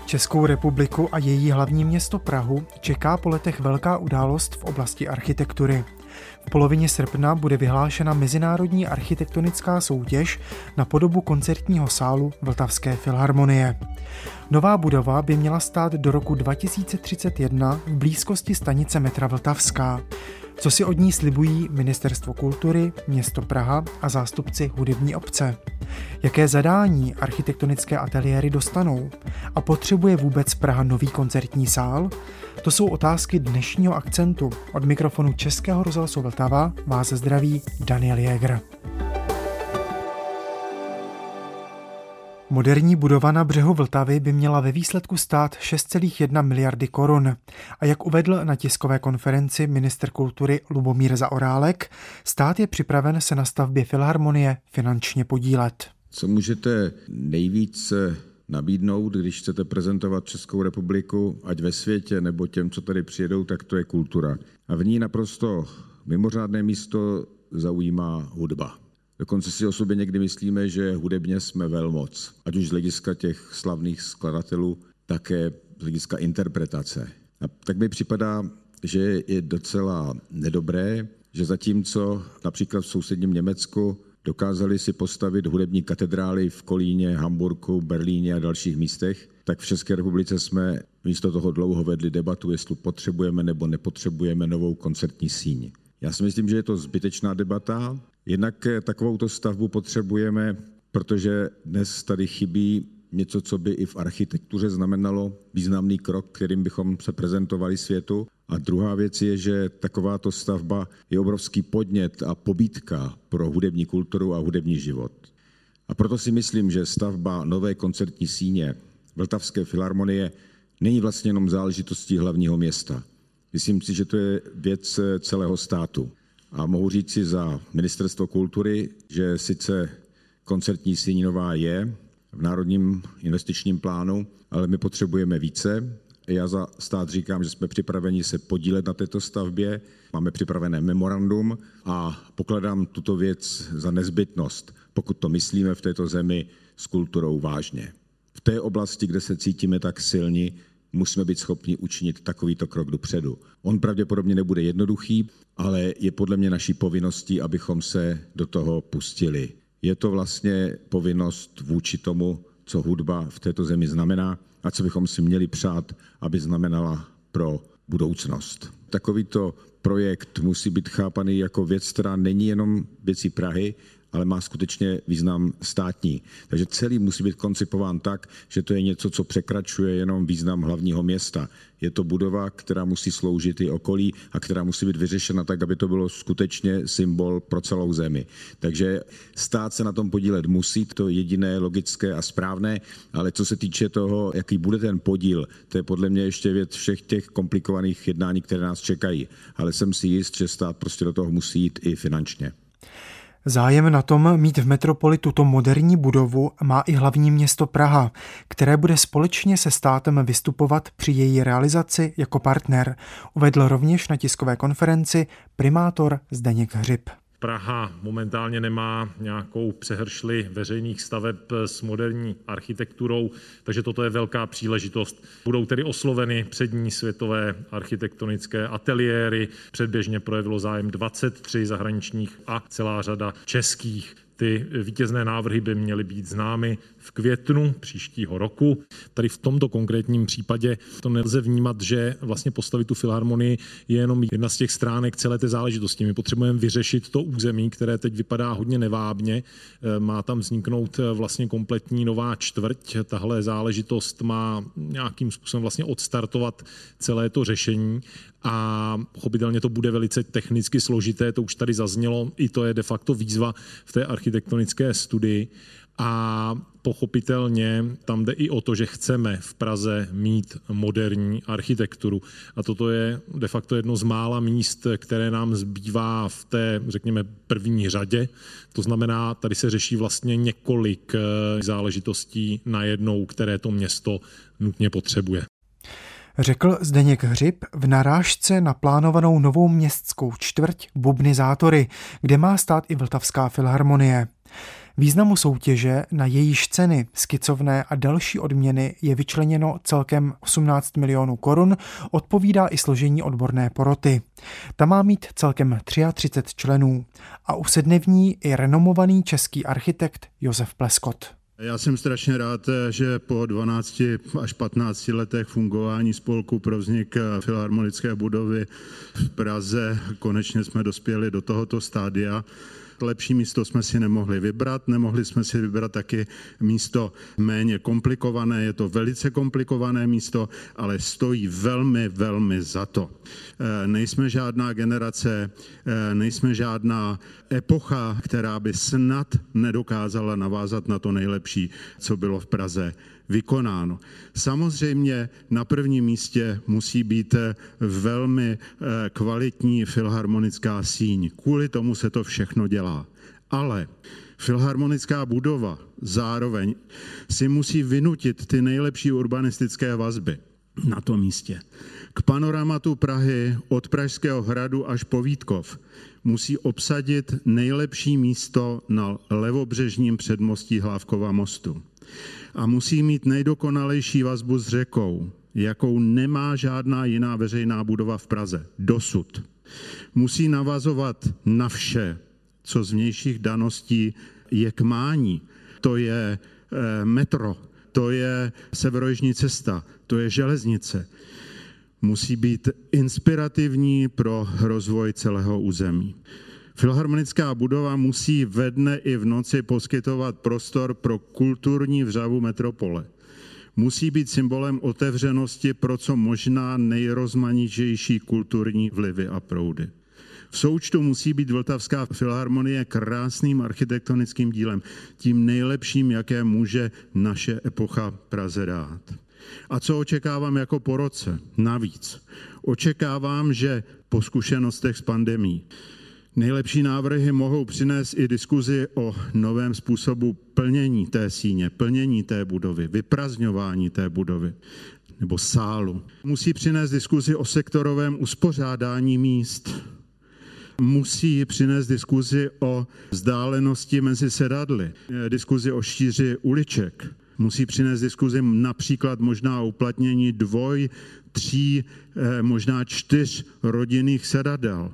Českou republiku a její hlavní město Prahu čeká po letech velká událost v oblasti architektury. V polovině srpna bude vyhlášena mezinárodní architektonická soutěž na podobu koncertního sálu Vltavské filharmonie. Nová budova by měla stát do roku 2031 v blízkosti stanice metra Vltavská. Co si od ní slibují Ministerstvo kultury, město Praha a zástupci hudební obce? Jaké zadání architektonické ateliéry dostanou? A potřebuje vůbec Praha nový koncertní sál? To jsou otázky dnešního akcentu. Od mikrofonu Českého rozhlasu Vltava vás zdraví Daniel Jäger. Moderní budova na břehu Vltavy by měla ve výsledku stát 6,1 miliardy korun. A jak uvedl na tiskové konferenci ministr kultury Lubomír Zaorálek, stát je připraven se na stavbě filharmonie finančně podílet. Co můžete nejvíc nabídnout, když chcete prezentovat Českou republiku, ať ve světě nebo těm, co tady přijedou, tak to je kultura. A v ní naprosto mimořádné místo zaujímá hudba. Dokonce si o sobě někdy myslíme, že hudebně jsme velmoc. Ať už z hlediska těch slavných skladatelů, také z hlediska interpretace. A tak mi připadá, že je docela nedobré, že zatímco například v sousedním Německu dokázali si postavit hudební katedrály v Kolíně, Hamburku, Berlíně a dalších místech, tak v České republice jsme místo toho dlouho vedli debatu, jestli potřebujeme nebo nepotřebujeme novou koncertní síň. Já si myslím, že je to zbytečná debata. Jednak takovouto stavbu potřebujeme, protože dnes tady chybí něco, co by i v architektuře znamenalo významný krok, kterým bychom se prezentovali světu. A druhá věc je, že takováto stavba je obrovský podnět a pobídka pro hudební kulturu a hudební život. A proto si myslím, že stavba nové koncertní síně Vltavské filharmonie není vlastně jenom záležitostí hlavního města. Myslím si, že to je věc celého státu. A mohu říct si za Ministerstvo kultury, že sice koncertní síň nová je v Národním investičním plánu, ale my potřebujeme více. Já za stát říkám, že jsme připraveni se podílet na této stavbě, máme připravené memorandum a pokládám tuto věc za nezbytnost, pokud to myslíme v této zemi s kulturou vážně. V té oblasti, kde se cítíme tak silní, musíme být schopni učinit takovýto krok dopředu. On pravděpodobně nebude jednoduchý, ale je podle mě naší povinností, abychom se do toho pustili. Je to vlastně povinnost vůči tomu, co hudba v této zemi znamená a co bychom si měli přát, aby znamenala pro budoucnost. Takovýto projekt musí být chápaný jako věc, která není jenom věcí Prahy, ale má skutečně význam státní. Takže celý musí být koncipován tak, že to je něco, co překračuje jenom význam hlavního města. Je to budova, která musí sloužit i okolí a která musí být vyřešena tak, aby to bylo skutečně symbol pro celou zemi. Takže stát se na tom podílet musí, to je jediné logické a správné, ale co se týče toho, jaký bude ten podíl, to je podle mě ještě věc všech těch komplikovaných jednání, které nás čekají. Ale jsem si jist, že stát prostě do toho musí jít i finančně. Zájem na tom mít v metropoli tuto moderní budovu má i hlavní město Praha, které bude společně se státem vystupovat při její realizaci jako partner, uvedl rovněž na tiskové konferenci primátor Zdeněk Hřib. Praha momentálně nemá nějakou přehršli veřejných staveb s moderní architekturou, takže toto je velká příležitost. Budou tedy osloveny přední světové architektonické ateliéry. Předběžně projevilo zájem 23 zahraničních a celá řada českých. Ty vítězné návrhy by měly být známy v květnu příštího roku. Tady v tomto konkrétním případě to nelze vnímat, že vlastně postavit tu filharmonii je jenom jedna z těch stránek celé té záležitosti. My potřebujeme vyřešit to území, které teď vypadá hodně nevábně. Má tam vzniknout vlastně kompletní nová čtvrť. Tahle záležitost má nějakým způsobem vlastně odstartovat celé to řešení. A pochopitelně to bude velice technicky složité, to už tady zaznělo, i to je de facto výzva v té architektonické studii. A pochopitelně tam jde i o to, že chceme v Praze mít moderní architekturu. A toto je de facto jedno z mála míst, které nám zbývá v té, řekněme, první řadě. To znamená, tady se řeší vlastně několik záležitostí najednou, které to město nutně potřebuje. řekl Zdeněk Hřib v narážce na plánovanou novou městskou čtvrť Bubnizátory, kde má stát i Vltavská filharmonie. Významu soutěže, na jejíž ceny, skicovné a další odměny je vyčleněno celkem 18 milionů korun, odpovídá i složení odborné poroty. Ta má mít celkem 33 členů a usedne v ní i renomovaný český architekt Josef Pleskot. Já jsem strašně rád, že po 12 až 15 letech fungování spolku pro vznik filharmonické budovy v Praze konečně jsme dospěli do tohoto stádia. Lepší místo jsme si nemohli jsme si vybrat taky místo méně komplikované, je to velice komplikované místo, ale stojí velmi, velmi za to. Nejsme žádná generace, nejsme žádná epocha, která by snad nedokázala navázat na to nejlepší, co bylo v Praze vykonáno. Samozřejmě na prvním místě musí být velmi kvalitní filharmonická síň. Kvůli tomu se to všechno dělá. Ale filharmonická budova zároveň si musí vynutit ty nejlepší urbanistické vazby na tom místě. K panoramatu Prahy od Pražského hradu až po Vítkov musí obsadit nejlepší místo na levobřežním předmostí Hlávkova mostu. A musí mít nejdokonalejší vazbu s řekou, jakou nemá žádná jiná veřejná budova v Praze dosud. Musí navazovat na vše, co z vnějších daností je k mání. To je metro, to je severojižní cesta, to je železnice. Musí být inspirativní pro rozvoj celého území. Filharmonická budova musí ve dne i v noci poskytovat prostor pro kulturní vřavu metropole. Musí být symbolem otevřenosti pro co možná nejrozmanitější kulturní vlivy a proudy. V součtu musí být Vltavská filharmonie krásným architektonickým dílem, tím nejlepším, jaké může naše epocha Praze dát. A co očekávám jako po roce? Navíc. Očekávám, že po zkušenostech s pandemií nejlepší návrhy mohou přinést i diskuzi o novém způsobu plnění té síně, plnění té budovy, vyprazdňování té budovy nebo sálu. Musí přinést diskuzi o sektorovém uspořádání míst. Musí přinést diskuzi o vzdálenosti mezi sedadly, diskuzi o šíři uliček. Musí přinést diskuzi například možná o uplatnění 2, 3, možná 4 rodinných sedadel.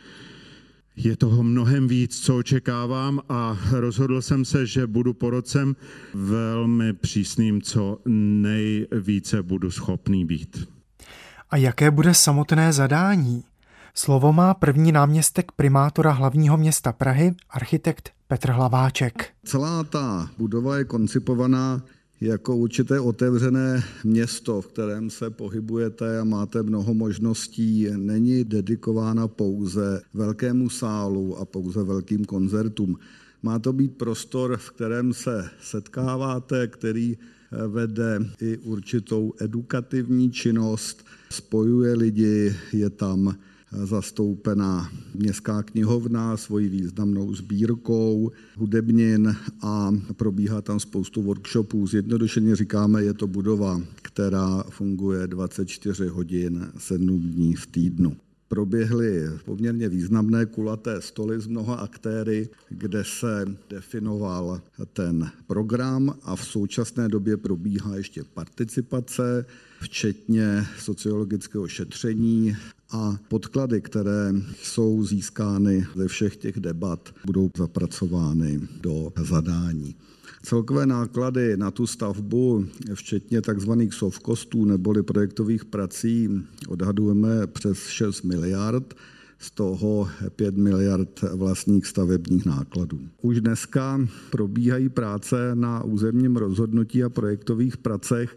Je toho mnohem víc, co očekávám a rozhodl jsem se, že budu porocem velmi přísným, co nejvíce budu schopný být. A jaké bude samotné zadání? Slovo má první náměstek primátora hlavního města Prahy, architekt Petr Hlaváček. Celá ta budova je koncipovaná jako určité otevřené město, v kterém se pohybujete a máte mnoho možností. Není dedikována pouze velkému sálu a pouze velkým koncertům. Má to být prostor, v kterém se setkáváte, který vede i určitou edukativní činnost, spojuje lidi, je tam zastoupená městská knihovna svojí významnou sbírkou hudebnin a probíhá tam spoustu workshopů. Zjednodušeně říkáme, je to budova, která funguje 24 hodin 7 dní v týdnu. Proběhly poměrně významné kulaté stoly s mnoha aktéry, kde se definoval ten program a v současné době probíhá ještě participace, včetně sociologického šetření a podklady, které jsou získány ze všech těch debat, budou zapracovány do zadání. Celkové náklady na tu stavbu, včetně tzv. Soft costů neboli projektových prací, odhadujeme přes 6 miliard, z toho 5 miliard vlastních stavebních nákladů. Už dneska probíhají práce na územním rozhodnutí a projektových pracech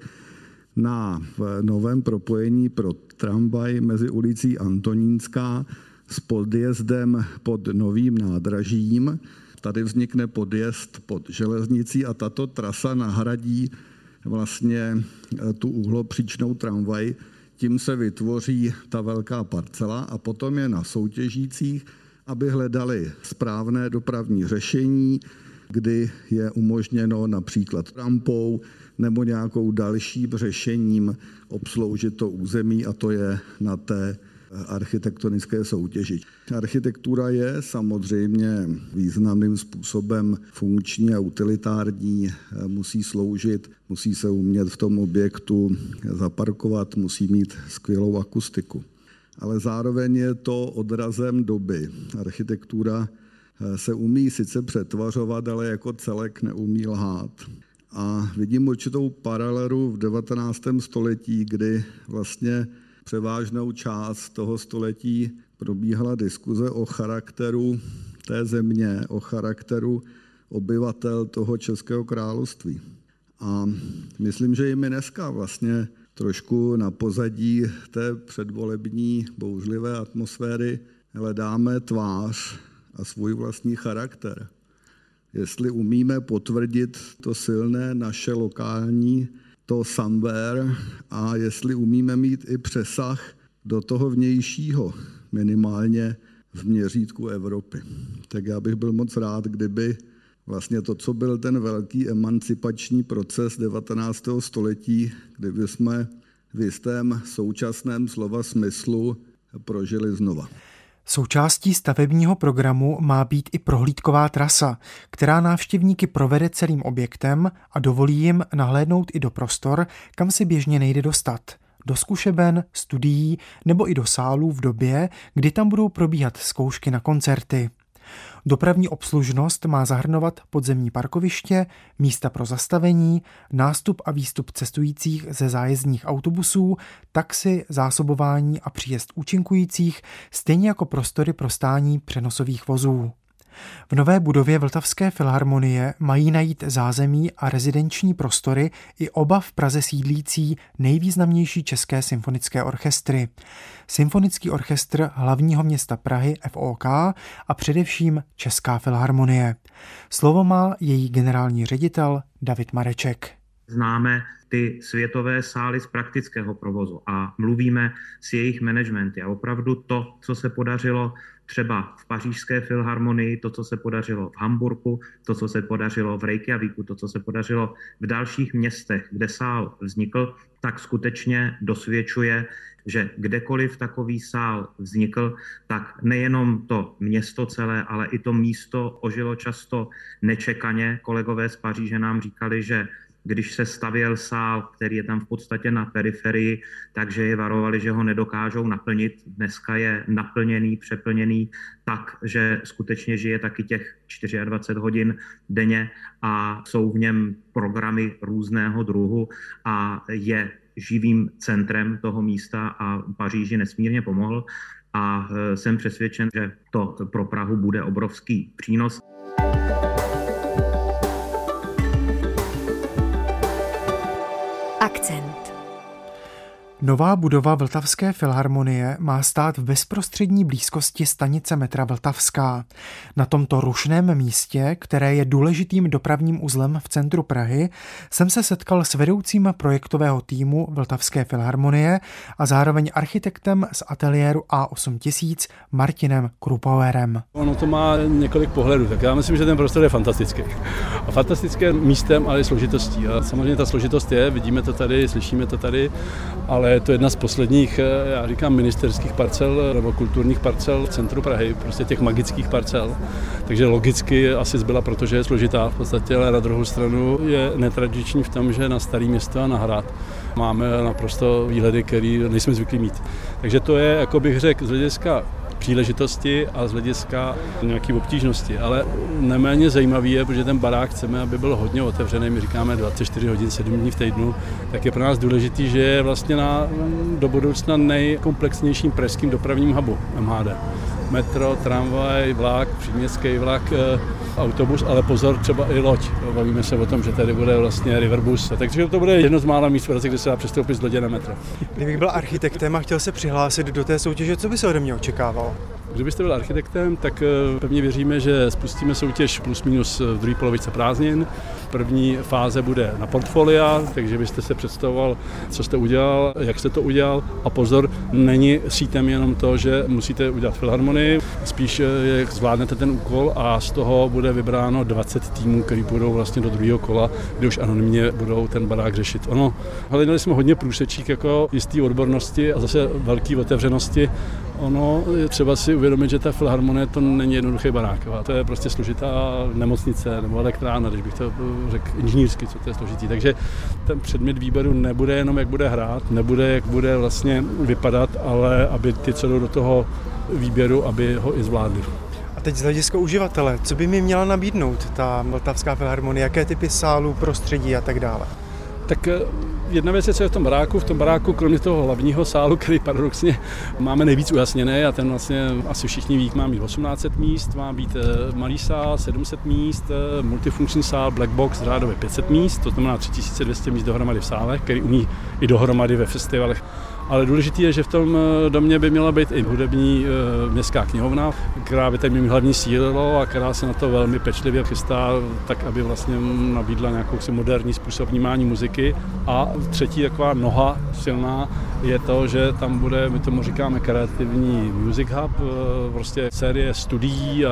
na novém propojení pro tramvaj mezi ulicí Antonínská s podjezdem pod novým nádražím. Tady vznikne podjezd pod železnicí a tato trasa nahradí vlastně tu úhlopříčnou tramvaj. Tím se vytvoří ta velká parcela a potom je na soutěžících, aby hledali správné dopravní řešení, kdy je umožněno například rampou nebo nějakou dalším řešením obsloužit to území, a to je na té architektonické soutěži. Architektura je samozřejmě významným způsobem funkční a utilitární, musí sloužit, musí se umět v tom objektu zaparkovat, musí mít skvělou akustiku. Ale zároveň je to odrazem doby. Architektura se umí sice přetvařovat, ale jako celek neumí lhát. A vidím určitou paralelu v 19. století, kdy vlastně převážnou část toho století probíhala diskuze o charakteru té země, o charakteru obyvatel toho Českého království. A myslím, že i my dneska vlastně trošku na pozadí té předvolební bouřlivé atmosféry hledáme tvář a svůj vlastní charakter. Jestli umíme potvrdit to silné naše lokální, to somewhere, a jestli umíme mít i přesah do toho vnějšího, minimálně v měřítku Evropy. Tak já bych byl moc rád, kdyby vlastně to, co byl ten velký emancipační proces 19. století, kdyby jsme v jistém současném slova smyslu prožili znova. Součástí stavebního programu má být i prohlídková trasa, která návštěvníky provede celým objektem a dovolí jim nahlédnout i do prostor, kam se běžně nejde dostat. Do zkušeben, studií nebo i do sálů v době, kdy tam budou probíhat zkoušky na koncerty. Dopravní obslužnost má zahrnovat podzemní parkoviště, místa pro zastavení, nástup a výstup cestujících ze zájezdních autobusů, taxi, zásobování a příjezd účinkujících, stejně jako prostory pro stání přenosových vozů. V nové budově Vltavské filharmonie mají najít zázemí a rezidenční prostory i oba v Praze sídlící nejvýznamnější české symfonické orchestry. Symfonický orchestr hlavního města Prahy FOK a především Česká filharmonie. Slovo má její generální ředitel David Mareček. Známe ty světové sály z praktického provozu a mluvíme s jejich managementy. A opravdu to, co se podařilo třeba v Pařížské filharmonii, to, co se podařilo v Hamburku, to, co se podařilo v Reykjavíku, to, co se podařilo v dalších městech, kde sál vznikl, tak skutečně dosvědčuje, že kdekoliv takový sál vznikl, tak nejenom to město celé, ale i to místo ožilo často nečekaně. Kolegové z Paříže nám říkali, že když se stavěl sál, který je tam v podstatě na periferii, takže je varovali, že ho nedokážou naplnit. Dneska je naplněný, přeplněný tak, že skutečně žije taky těch 24 hodin denně a jsou v něm programy různého druhu a je živým centrem toho místa a Paříži nesmírně pomohl. A jsem přesvědčen, že to pro Prahu bude obrovský přínos. Akcent. Nová budova Vltavské filharmonie má stát v bezprostřední blízkosti stanice metra Vltavská. Na tomto rušném místě, které je důležitým dopravním uzlem v centru Prahy, jsem se setkal s vedoucím projektového týmu Vltavské filharmonie a zároveň architektem z ateliéru A8000 Martinem Krupauerem. Ono to má několik pohledů, tak já myslím, že ten prostor je fantastický. A fantastické místem, ale i složitostí. A samozřejmě ta složitost je, vidíme to tady, slyšíme to tady, ale je to jedna z posledních, já říkám, ministerských parcel nebo kulturních parcel v centru Prahy, prostě těch magických parcel. Takže logicky asi zbyla, protože je složitá v podstatě, ale na druhou stranu je netradiční v tom, že na Staré Město a na Hrad máme naprosto výhledy, které nejsme zvyklí mít. Takže to je, jako bych řekl, z hlediska příležitosti a z hlediska nějaké obtížnosti. Ale neméně zajímavý je, protože ten barák chceme, aby byl hodně otevřený, my říkáme 24 hodin, 7 dní v týdnu, tak je pro nás důležitý, že je vlastně do budoucna nejkomplexnějším pražským dopravním hubu MHD. Metro, tramvaj, vlak, příměstský vlak, autobus, ale pozor, třeba i loď. Bavíme se o tom, že tady bude vlastně riverbus. Takže to bude jedno z mála míst, kde se dá přestoupit z lodě na metro. Kdybych byl architektem a chtěl se přihlásit do té soutěže, co by se ode mě očekávalo? Kdybyste byl architektem, tak pevně věříme, že spustíme soutěž plus minus v druhé polovičce prázdnin. První fáze bude na portfolia, takže byste se představoval, co jste udělal, jak jste to udělal. A pozor, není sítem jenom to, že musíte udělat filharmonii, spíš jak zvládnete ten úkol a z toho bude vybráno 20 týmů, který budou vlastně do druhého kola, kde už anonymně budou ten barák řešit. Hledali jsme hodně průsečík jako jistý odbornosti a zase velký otevřenosti. Je třeba si uvědomit, že ta filharmonie to není jednoduchý barák. To je prostě složitá nemocnice nebo elektrárna, když bych to řekl inženýrsky, co to je složitý. Takže ten předmět výběru nebude jenom, jak bude hrát, nebude, jak bude vlastně vypadat, ale aby ty, co jdou do toho výběru, aby ho i zvládli. A teď z hlediska uživatele, co by mi měla nabídnout ta Vltavská filharmonie, jaké typy sálů, prostředí a tak dále? Tak jedna věc je, co je v tom baráku. V tom baráku, kromě toho hlavního sálu, který paradoxně máme nejvíc ujasněný, a ten vlastně asi všichni ví, má mít 1800 míst, má být malý sál, 700 míst, multifunkční sál, black box, řádově 500 míst, to znamená 3200 míst dohromady v sálech, který umí i dohromady ve festivalech. Ale důležité je, že v tom domě by měla být i hudební městská knihovna, která by tam měla hlavní sídlo a která se na to velmi pečlivě chystá, tak aby vlastně nabídla nějakou si moderní způsob vnímání muziky. A třetí taková noha silná je to, že tam bude, my tomu říkáme kreativní music hub, prostě série studií a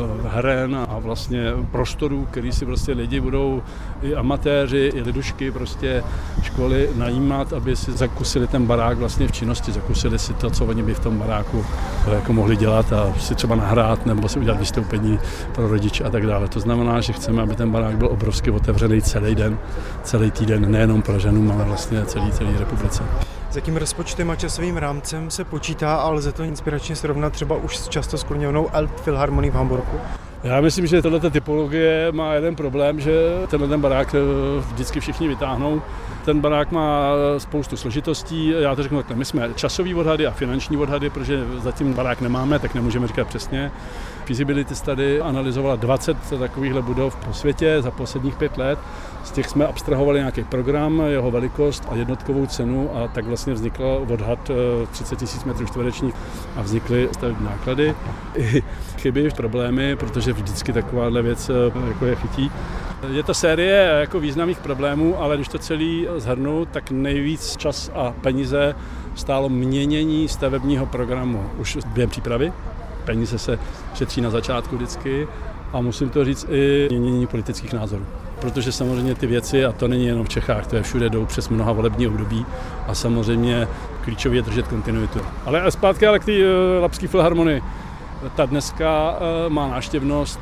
heren a vlastně prostorů, který si prostě lidi budou, i amatéři, i lidušky, prostě školy najímat, aby si zakusili ten barák vlastně v činnosti, zakusili si to, co oni by v tom baráku jako mohli dělat a si třeba nahrát nebo si udělat vystoupení pro rodiče a tak dále. To znamená, že chceme, aby ten barák byl obrovsky otevřený celý den, celý týden, nejenom Pražanům, ale vlastně celý republice. S jakým rozpočtem a časovým rámcem se počítá a lze to inspiračně srovnat třeba už s často skloněnou Elbphilharmonii v Hamburku? Já myslím, že tato typologie má jeden problém, že ten barák vždycky všichni vytáhnou. Ten barák má spoustu složitostí, já to řeknu takhle, my jsme časový odhady a finanční odhady, protože zatím barák nemáme, tak nemůžeme říkat přesně. Feasibility Study analyzovala 20 takovýchhle budov po světě za posledních 5 let. Z těch jsme abstrahovali nějaký program, jeho velikost a jednotkovou cenu a tak vlastně vznikl odhad 30 000 m2 a vznikly stavební náklady. I chyby, problémy, protože vždycky takováhle věc jako je chytí. Je to série jako významných problémů, ale když to celý shrnu, tak nejvíc čas a peníze stálo měnění stavebního programu už během přípravy. Peníze se šetří na začátku vždycky a musím to říct i měnění politických názorů. Protože samozřejmě ty věci, a to není jenom v Čechách, to je všude, jdou přes mnoha volební období a samozřejmě klíčově je držet kontinuitu. Ale zpátky k té Lapské filharmonii. Ta dneska má návštěvnost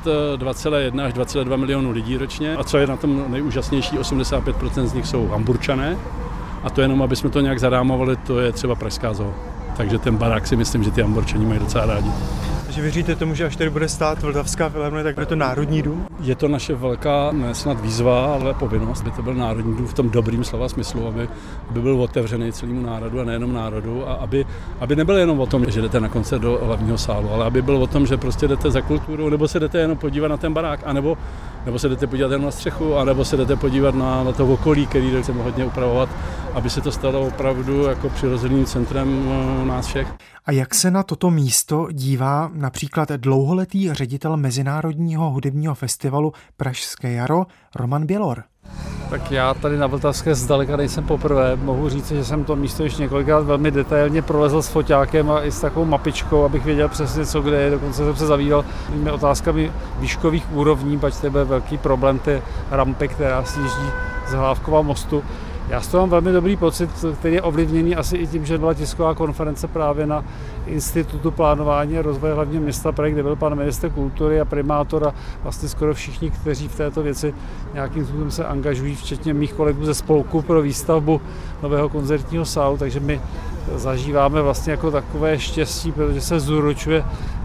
2,1 až 2,2 milionu lidí ročně a co je na tom nejúžasnější, 85% z nich jsou Hamburčané a to jenom, aby jsme to nějak zarámovali, to je třeba pražská zoo. Takže ten barák si myslím, že ty Hamburčani mají docela rádi. Takže věříte tomu, že až tady bude stát Vltavská filharmonie, tak bude to národní dům? Je to naše velká, ne snad výzva, ale povinnost, aby to byl národní dům v tom dobrým slova smyslu, aby byl otevřený celému národu a nejenom národu a aby nebyl jenom o tom, že jdete na koncert do hlavního sálu, ale aby byl o tom, že prostě jdete za kulturou, nebo se jdete jenom podívat na ten barák, anebo se jdete podívat jenom na střechu, anebo se jdete podívat na to okolí, který chceme hodně upravovat, aby se to stalo opravdu jako přirozeným centrem nás všech. A jak se na toto místo dívá například dlouholetý ředitel Mezinárodního hudebního festivalu Pražské jaro Roman Bělor? Tak já tady na Vltavské zdaleka nejsem poprvé. Mohu říct, že jsem to místo již několikrát velmi detailně prolezl s foťákem a i s takovou mapičkou, abych věděl přesně, co kde je. Dokonce jsem se zabýval otázkami výškových úrovní, pač to je velký problém té rampy, která sjíždí z Hlávkova mostu. Já z toho mám velmi dobrý pocit, který je ovlivněný asi i tím, že byla tisková konference právě na Institutu plánování a rozvoje hlavního města Prahy, kde byl pan ministr kultury a primátor a vlastně skoro všichni, kteří v této věci nějakým způsobem se angažují, včetně mých kolegů ze spolku pro výstavbu nového koncertního sálu, takže my zažíváme vlastně jako takové štěstí, protože se zúročuje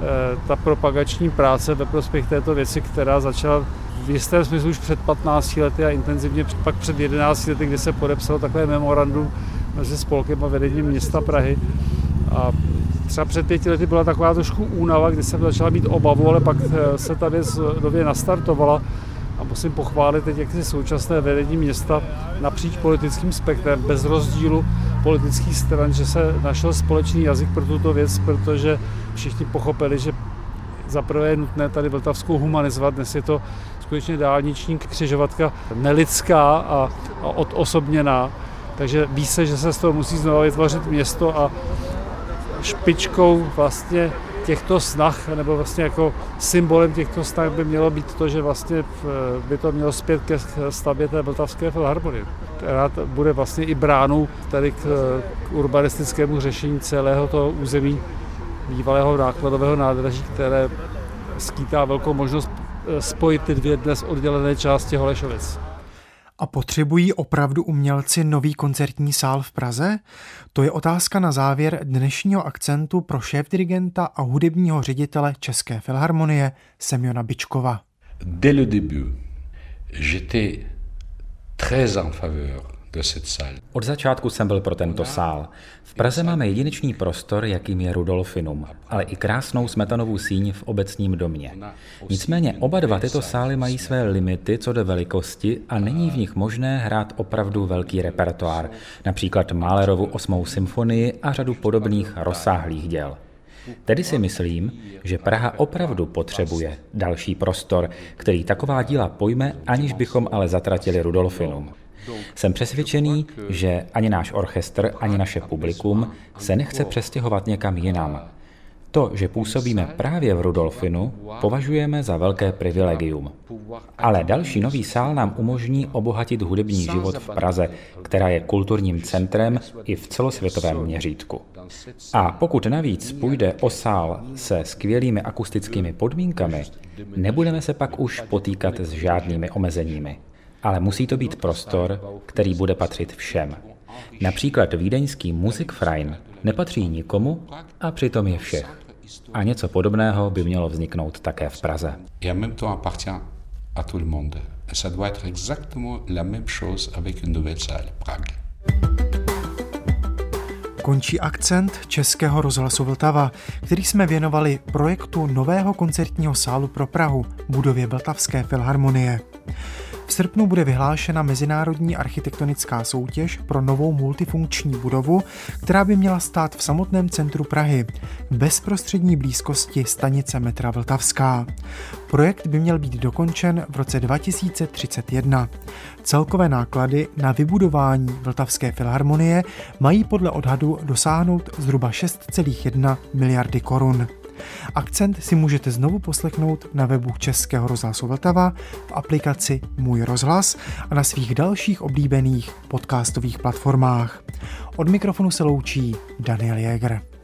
ta propagační práce ve prospěch této věci, která začala v jistém smyslu už před 15 lety a intenzivně pak před 11 lety, kdy se podepsalo takové memorandum mezi spolkem a vedením města Prahy. A třeba před 5 lety byla taková trošku únava, kdy jsem začala mít obavu, ale pak se ta věc nově nastartovala a musím pochválit teď jaksi současné vedení města napříč politickým spektrem, bez rozdílu politických stran, že se našel společný jazyk pro tuto věc, protože všichni pochopili, že zaprvé je nutné tady Vltavskou humanizovat. Dnes je to skutečně dálniční křižovatka nelidská a odosobněná. Takže ví se, že se z toho musí znovu vytvořit město a špičkou vlastně těchto snah, nebo vlastně jako symbolem těchto snah by mělo být to, že vlastně by to mělo zpět ke stavbě té Vltavské filharmonie, která bude vlastně i bránou tady k urbanistickému řešení celého toho území bývalého nákladového nádraží, které skýtá velkou možnost spojit ty dvě dnes oddělené části Holešovic. A potřebují opravdu umělci nový koncertní sál v Praze? To je otázka na závěr dnešního akcentu pro šéfdirigenta a hudebního ředitele České filharmonie Semjona Byčkova. Dès le début, j'étais très en faveur de cette salle. Od začátku jsem byl pro tento sál. V Praze máme jedinečný prostor, jakým je Rudolfinum, ale i krásnou smetanovou síň v obecním domě. Nicméně oba dva tyto sály mají své limity co do velikosti a není v nich možné hrát opravdu velký repertoár, například Mahlerovu 8. symfonii a řadu podobných rozsáhlých děl. Tedy si myslím, že Praha opravdu potřebuje další prostor, který taková díla pojme, aniž bychom ale zatratili Rudolfinum. Jsem přesvědčený, že ani náš orchestr, ani naše publikum se nechce přestěhovat někam jinam. To, že působíme právě v Rudolfinu, považujeme za velké privilegium. Ale další nový sál nám umožní obohatit hudební život v Praze, která je kulturním centrem i v celosvětovém měřítku. A pokud navíc půjde o sál se skvělými akustickými podmínkami, nebudeme se pak už potýkat s žádnými omezeními. Ale musí to být prostor, který bude patřit všem. Například vídeňský Musikverein nepatří nikomu a přitom je všech. A něco podobného by mělo vzniknout také v Praze. Et en même temps appartient à tout le monde. Et ça doit être exactement la même chose avec une nouvelle salle, Prague. Končí akcent Českého rozhlasu Vltava, který jsme věnovali projektu nového koncertního sálu pro Prahu, budově Vltavské filharmonie. V srpnu bude vyhlášena mezinárodní architektonická soutěž pro novou multifunkční budovu, která by měla stát v samotném centru Prahy, v bezprostřední blízkosti stanice metra Vltavská. Projekt by měl být dokončen v roce 2031. Celkové náklady na vybudování Vltavské filharmonie mají podle odhadu dosáhnout zhruba 6,1 miliardy korun. Akcent si můžete znovu poslechnout na webu Českého rozhlasu Vltava, v aplikaci Můj rozhlas a na svých dalších oblíbených podcastových platformách. Od mikrofonu se loučí Daniel Jäger.